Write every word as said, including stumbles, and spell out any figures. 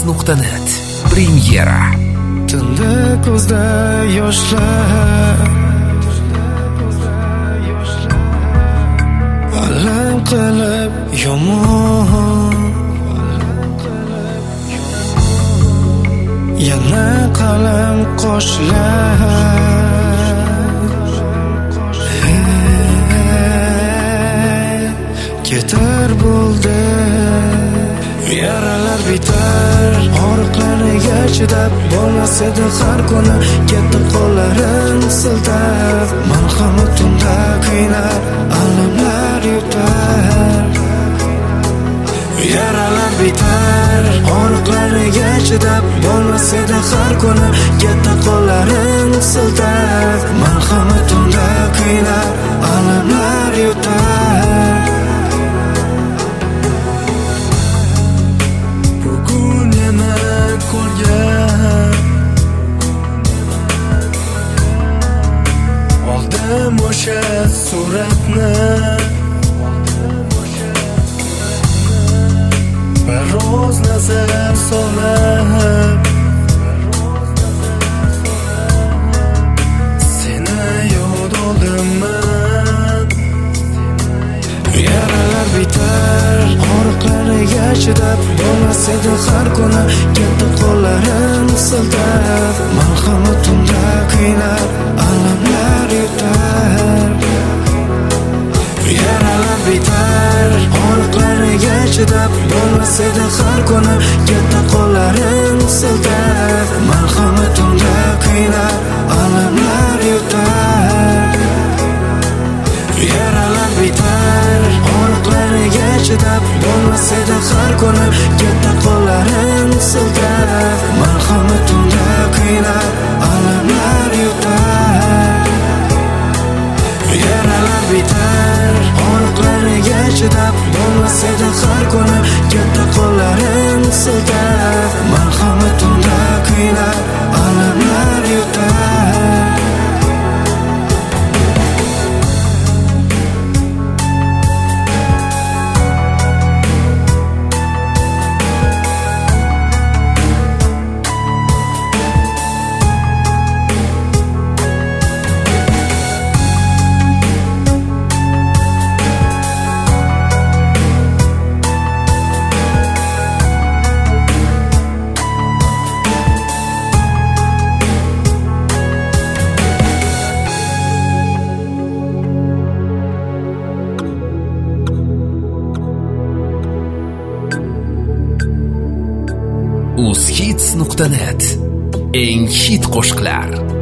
nuqta net Premyera. Tunda ko'zda yoshlar, alam qilib yomon, yana qalam qoshlar, ketar bo'ldi. Yaralar bitar, og'riqlariga chidab bo'lmas edi har kuni. Ketdi qo'llarim siltab, marhamat tunda qiynar, alamlar yutar. Yaralar bitar, og'riqlariga chidab bo'lmas edi har kuni. Ketdi qo'llarim siltab, marhamat tunda qiynar, alamlar yutar. Oldim o'sha suratni, biroz nazar solib, seni yod oldiman. Yaralar bitar, og'riqlariga chidab bo'lmas edi har kuni. Ketdi qo'llarim siltab, marhamat tunda qiynar, alamlar yutar. Yaralar bitar, og'riqlariga chidab bo'lmas edi har kuni. Ketdi qo'llarim siltab, marhamat tunda qiynar, alamlar yutar. Yaralar bitar, og'riqlariga chidab bo'lmas edi har kuni. Ketdi qo'llarim siltab, marhamat tunda qiynar, alamlar yutar. Yaralar bitar, og'riqlariga chidab bo'lmas edi har kuni. Ketdi qo'llarim siltab, marhamat tunda qiynar, alamlar yutar. uz hits nuqta net eng hit qo'shiqlar.